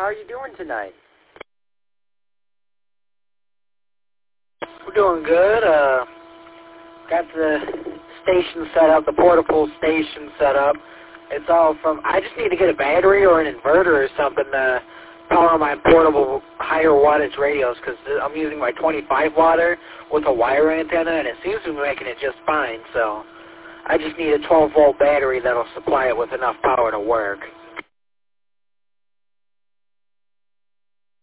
are you doing tonight? We're doing good. Got the station set up, the portable station set up. It's all from, I just need to get a battery or an inverter or something to power my portable higher wattage radios, because I'm using my 25 watter with a wire antenna, and it seems to be making it just fine. So I just need a 12-volt battery that'll supply it with enough power to work.